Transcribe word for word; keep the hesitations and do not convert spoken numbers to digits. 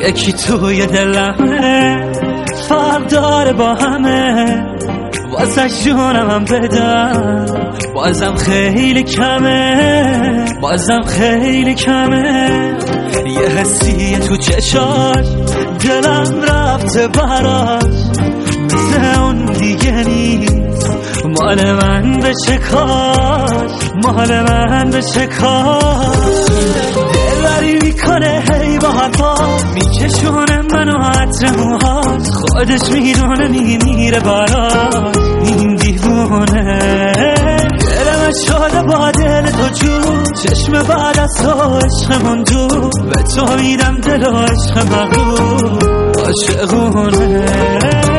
یکی توی دلمه فرق داره با همه، واسه جونم هم بدم بازم خیلی کمه، بازم خیلی کمه. یه حسیه تو چشاش دلم رفته براش، مثل اون دیگه نیست، مال من بشه کاش، مال من بشه کاش. دلبری میکنه هی با حرفا، میکشونه منو عطر موهاش، خودش میدونه میمیره براش این دیوونه. دلم شده با دل تو جو، چشم بعد از تو عشقمون دو، به تو میدم دل و عشق مغرور عاشقونه.